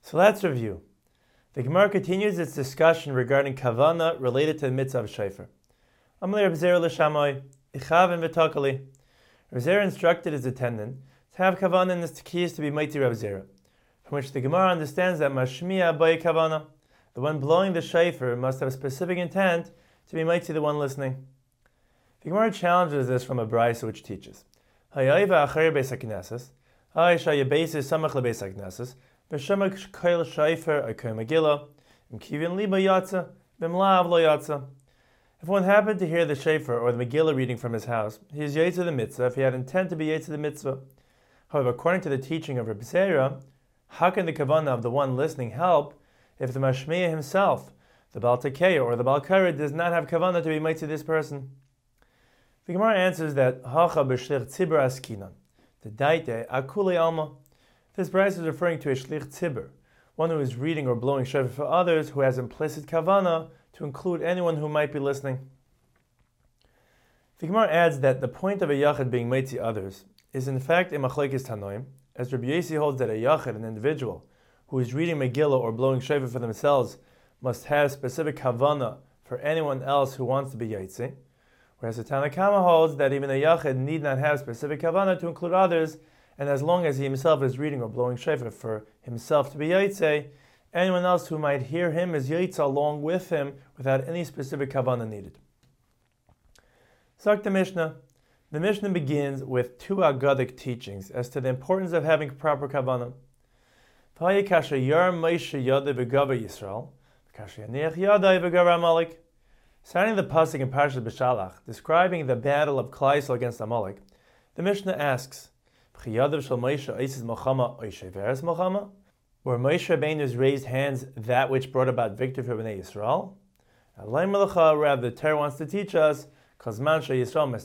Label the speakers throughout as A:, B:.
A: So let's review. The Gemara continues its discussion regarding kavana related to the mitzvah of shofar. Amalei Reb Zera l'shamai, ichavin v'takali. Reb Zera instructed his attendant to have kavana in his tekiyos to be mighty Reb Zera, from which the Gemara understands that mashmiya abayi kavana, the one blowing the shofar must have a specific intent to be mighty the one listening. The Gemara challenges this from a brayso which teaches, Hayayva achar beis hakneses, Hayashaya beisis samach lebeis hakneses, v'shemak koil shofar akoy megillah, imkivin liba yatsa, v'mlav lo yatsa. If one happened to hear the shofar or the Megillah reading from his house, he is yetz the mitzvah if he had intent to be yetz the mitzvah. However, according to the teaching of Reb Zera, how can the kavanah of the one listening help if the mashmiya himself, the Baal Tekeya or the Baal Kara, does not have kavanah to be mighty this person? The Gemara answers that hacha b'shlich tzibur askinan, the daite akuli alma. This brayso is referring to a shlich tzibur, one who is reading or blowing shofar for others who has implicit kavanah to include anyone who might be listening. The Gemara adds that the point of a yachid being mighty others is in fact a machlokes tanoim, as Rabbi Yossi holds that a yachid, an individual, who is reading Megillah or blowing shofar for themselves, must have specific kavanah for anyone else who wants to be yaitzi, whereas the Tanna Kama holds that even a yachid need not have specific kavanah to include others, and as long as he himself is reading or blowing shofar for himself to be yaitzi, anyone else who might hear him is yaitza along with him without any specific kavanah needed. Zok the Mishnah. The Mishnah begins with two Aggadic teachings as to the importance of having proper kavanah. Citing the pasuk in Parashat B'Shalach, describing the battle of Klal Yisrael against Amalek, the Mishnah asks, were Moshe Rabbeinu's raised hands that which brought about victory for Bnei Yisrael? Rather, the Torah wants to teach us, as long as Bnei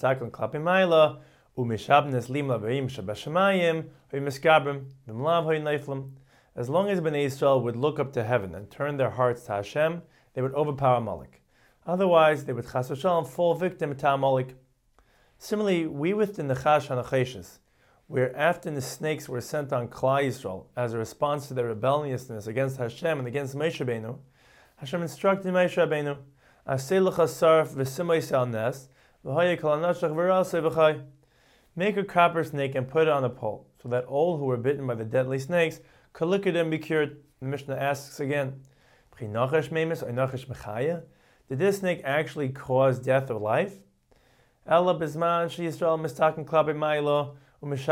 A: Yisrael would look up to heaven and turn their hearts to Hashem, they would overpower Amalek. Otherwise, they would chas v'shalom fall victim to Amalek. Similarly, we with the Nechash HaNacheshes, where after the snakes were sent on Klal Yisrael as a response to their rebelliousness against Hashem and against Moshe Rabbeinu, Hashem instructed Moshe Rabbeinu, "Aseh lecha sarf v'simay al nes v'haya kol hanashach v'raseh v'chay." Make a copper snake and put it on a pole, so that all who were bitten by the deadly snakes could look at it and be cured. The Mishnah asks again, did this snake actually cause death or life? Ella bizman she Yisrael mistaken klabe ma'ilo. As long as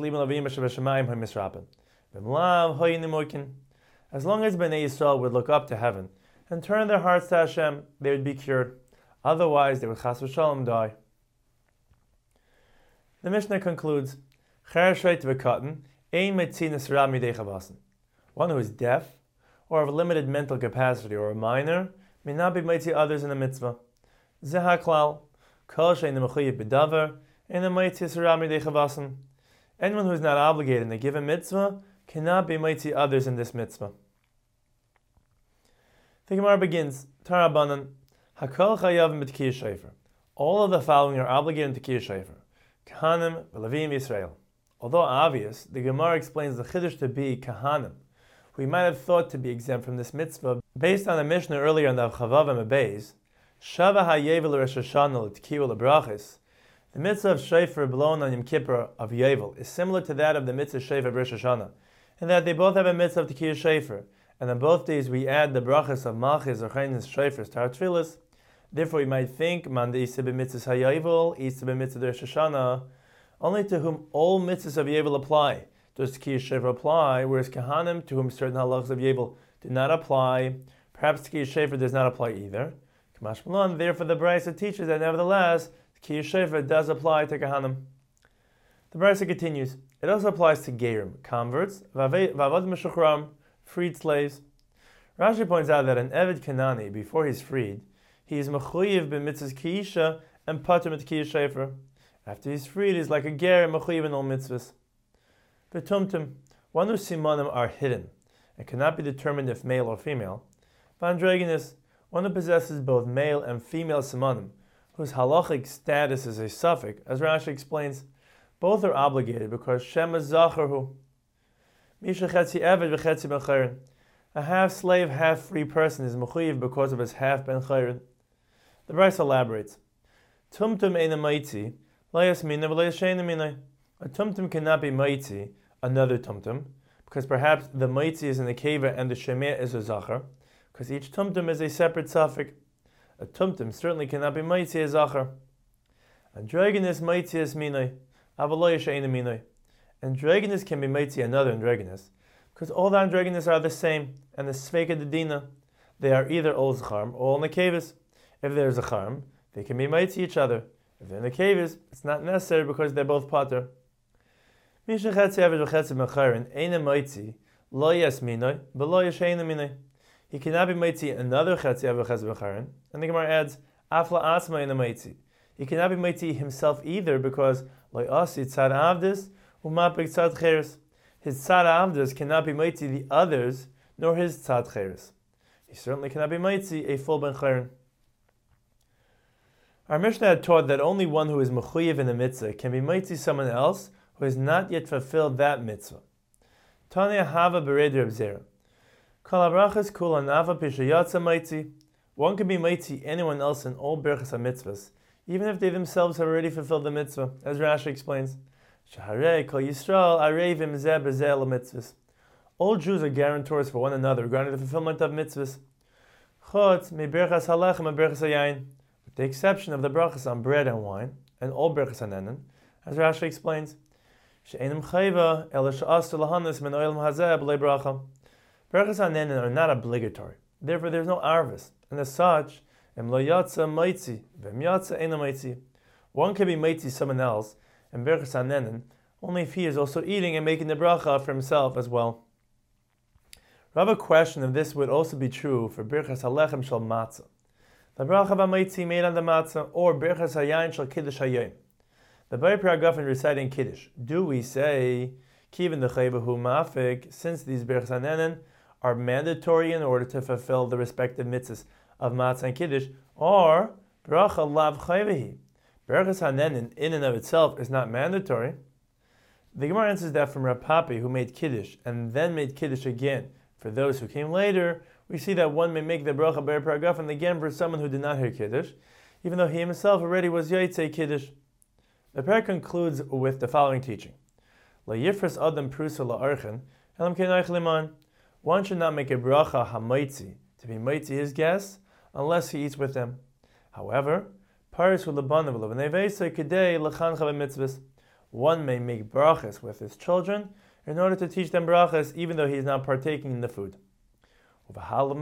A: Bnei Yisrael would look up to heaven and turn their hearts to Hashem, they would be cured. Otherwise, they would chas v'shalom die. The Mishnah concludes, one who is deaf or of limited mental capacity or a minor may not be mighty others in the mitzvah. Zehaklal, kol she'ein mechuyev b'davar, anyone who is not obligated in a given mitzvah cannot be mighty others in this mitzvah. The Gemara begins, Tarabanan, Hakol chayav mitkiyah shofar. All of the following are obligated in Tekiyah shofar. Kahanim, Levim, Yisrael. Although obvious, the Gemara explains the chiddush to be Kahanim, who we might have thought to be exempt from this mitzvah, based on the Mishnah earlier in the Chavav and Beis, Shava hayevel Rosh Hashanah l'Tekiyah l'Brachis. The mitzvah of shofar blown on Yom Kippur of Yovel is similar to that of the mitzvah shofar of Rosh Hashanah, in that they both have a mitzvah of Tekiyah shofar, and on both days we add the brachas of Malchis or Chaynis shofars to our tefillas. Therefore, we might think man de isa b'mitzvah hayovel, isa b'mitzvah Rosh Hashanah, only to whom all mitzvahs of Yovel apply does Tekiyah shofar apply, whereas Kahanim, to whom certain halachas of Yovel do not apply, perhaps Tekiyah shofar does not apply either. Kamash Malon, therefore the brayso teaches that nevertheless Tekiyah shofar does apply to Kahanim. The brayso continues, it also applies to Gerim, converts, Vavad Meshuchram, freed slaves. Rashi points out that an Eved Kanani, before he's freed, he is mechuyev b'mitzvahs kiisha and pater mit Tekiyah shofar. After he's freed, he's like a ger mechuyev in all mitzvahs. V'tumtum, one whose simanim are hidden and cannot be determined if male or female. V'androgynous, one who possesses both male and female simanim, whose halachic status is a suffix, as Rashi explains. Both are obligated because Shema Zacharhu. Misha Chetzi Eved v'Chetzi Mecharin. A half-slave, half-free person is mechuyev because of his half-ben chayrin. The Bryce elaborates, Tumtum eina maitzi, layas mina v'layas sheina mina. A tumtum cannot be maitzi, another tumtum, because perhaps the maitzi is in the keva and the shemeh is a zachar, because each tumtum is a separate suffix. A tumtum certainly cannot be maitzi a zachar. Androgynous maitzi is minoi, avaloya sheina minoi. Androgynous can be maitzi another androgynous, because all the androgynous are the same, and the sveka de dina, they are either all zacharm or all nekevas. If there's a charm, they can be maitzi each other. If they're nekevas, it's not necessary because they're both pater. Misha chetzi avish v'chetzi mecharin eina maitzi lo yes minoi v'lo yesheina minoi. He cannot be maitzi another chetzi avish v'chetzi mecharin. And the Gemara adds afla asma eina maitzi. He cannot be maitzi himself either because lo yasi tzad avdis umapik tzad cheres. His tzad avdis cannot be maitzi the others nor his tzad cheres. He certainly cannot be maitzi a full ben chayrin. Our Mishnah had taught that only one who is mechuyev in the mitzvah can be maitzi someone else who has not yet fulfilled that mitzvah. Tanya hava bered Reb Zera. Kol habrachas kulan ava pishayatza maitzi. One can be maitzi anyone else in all berachas mitzvahs, even if they themselves have already fulfilled the mitzvah, as Rashi explains. Shaharei kol Yisrael arevim zeh bezel mitzvahs. All Jews are guarantors for one another regarding the fulfillment of mitzvahs. Chutz mi berachas halachem and berachas hayayin. With the exception of the brachas on bread and wine, and all brachas hanenin, as Rashi explains, she'enim chayva ela she'asu lahanis min oilam hazeh b'lei bracha. Brachas hanenin are not obligatory, therefore there is no arvis, and as such, em lo yatsa maitzi, v'em yatsa eina maitzi. One can be maitzi someone else, and brachas hanenin, only if he is also eating and making the bracha for himself as well. Rav a question if this would also be true for birchas halechem shel matzah. The bracha b'maitzi made on the matzah, or birchas hayayin shel kiddush hayayin. The Bari Paragafin reciting kiddush. Do we say kivin dechayva hu mafik, since these birchas hanenin are mandatory in order to fulfill the respective mitzvahs of matzah and kiddush, or bracha lav chayvahi? Birchas hanenin in and of itself is not mandatory. The Gemara answers that from Rav Papi, who made kiddush and then made kiddush again for those who came later. We see that one may make the bracha ber paragafin again for someone who did not hear kiddush, even though he himself already was yaitze kiddush. The prayer concludes with the following teaching: La yifras adam prusa la'archen elam kenaych liman. One should not make a bracha hamaitzi to be maitzi his guests unless he eats with them. However, paris ulabanav l'vnevesa kedei l'chancha b'mitzvahs. One may make brachas with his children in order to teach them brachas, even though he is not partaking in the food. One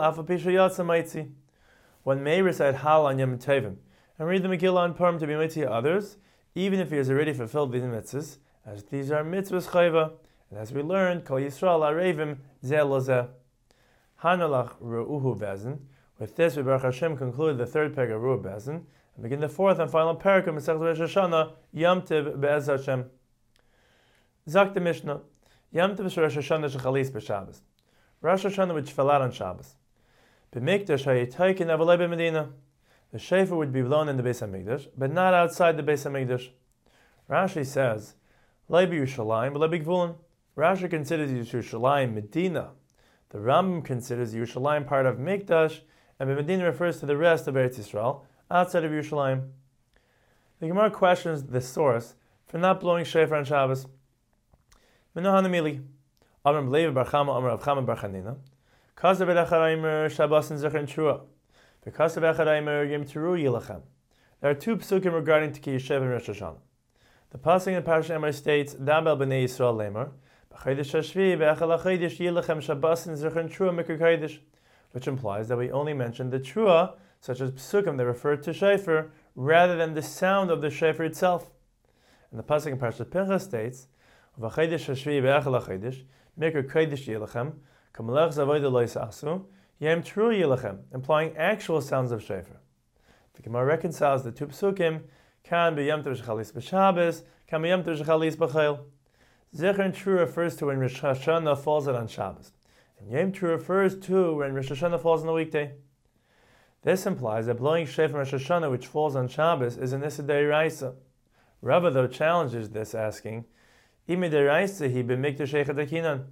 A: may recite Hal on Yom Tovim and read the Megillah on Purim to be mitzvah others, even if he has already fulfilled these mitzvahs, as these are mitzvahs chayva, and as we learned, Kol Yisrael arevim zeh lo zeh. Hanalach ru'uhu bezin. With this, we Baruch Hashem conclude the third parak of Ru'uhu bezin and begin the fourth and final parak of Masechet Rosh Hashanah, Yom Tov be'ez Hashem. Zak the Mishnah, Yom Tov Rosh Hashanah shechalis b'Shabbos. Rosh Hashanah which fell out on Shabbos. B'mikdash hayitaykin avalei b'Medina. The shofar would be blown in the Beis Hamikdash, but not outside the Beis Hamikdash. Rashi says, Lei b'Yushalayim v'lei b'Gvulin. Rashi considers Yerushalayim Medina. The Rambam considers Yerushalayim part of Mikdash, and Medina refers to the rest of Eretz Yisrael outside of Yerushalayim. The Gemara questions the source for not blowing shofar on Shabbos. Menohan Amili. Amram Levi Bar Chama, Amar Rav Chama Bar Chanina. Kasav Echad Shabbos and Zechar and Trua. The Kasav Echad Yom Teru Yilachem. There are two psukim regarding Tekiyah Sheva and Rosh Hashanah. The pasuk in Parashat Emor states, Dabel b'nei Yisrael lemar, b'chodesh hashvi v'echad hachodesh Yilachem Shabbos and Zechar and Trua Mikra Kodesh, which implies that we only mentioned the Trua, such as psukim that refer to shofar, rather than the sound of the shofar itself. And the pasuk in Parashat Pinchas states, V'chodesh hashvi v'echad hachodesh Mikra Kodesh Yilachem, Kamalech Zavodah Lo Yisasu, Yom Teru Yilachem, implying actual sounds of shofar. The Gemara reconciles the two psukim, Kan b'Yom Tov shechalis b'Shabbos, Kan b'Yom Tov shechalis b'Chol. Zechar and Teru refers to when Rosh Hashanah falls out on Shabbos, and Yom Teru refers to when Rosh Hashanah falls on a weekday. This implies that blowing shofar Rosh Hashanah which falls on Shabbos is an Issa D'Oraisa. Rava though challenges this, asking, Imi D'Oraisa hi b'mikdash echad hakinan.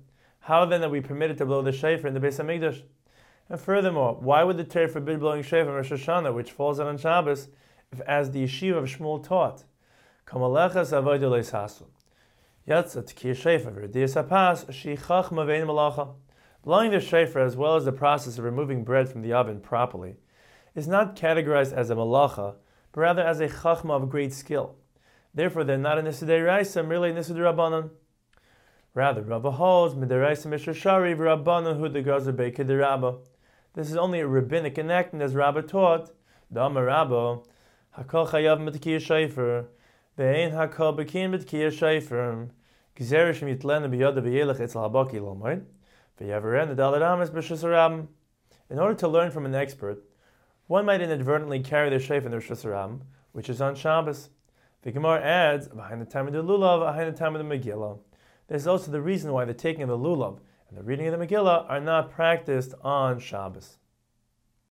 A: How then are we permitted to blow the shofar in the Beis Hamikdash? And furthermore, why would the Torah forbid blowing shofar on Rosh Hashanah, which falls on Shabbos, if as the yeshiva of Shmuel taught, Kamalechas avodah lo yisasu. Yatsa t'kiyah shofar v'rediyas hapas shichach mavein malacha. Blowing the shofar, as well as the process of removing bread from the oven properly, is not categorized as a malacha, but rather as a chachma of great skill. Therefore, they're not a Nisudah Raisa, merely a Nisudah Rabbanan. Rather, Rava holds Midaraisa Mishra Shari v'Rabbanan hu degazer beikeh derabba. This is only a rabbinic enactment, as Rabbah taught. Dama Rabbah, hakol chayav mitkiyah shofar, ve'ein hakol bekin mitkiyah shofar, gzerish mitlen b'yoda v'yelech etzel habaki lomoid, ve'yaveren adal aramis b'shus harabim. In order to learn from an expert, one might inadvertently carry the shofar in the Rishus Harabim, which is on Shabbos. The Gemara adds, behind the time of the lulav, behind the time of the Megillah. This is also the reason why the taking of the lulav and the reading of the Megillah are not practiced on Shabbos.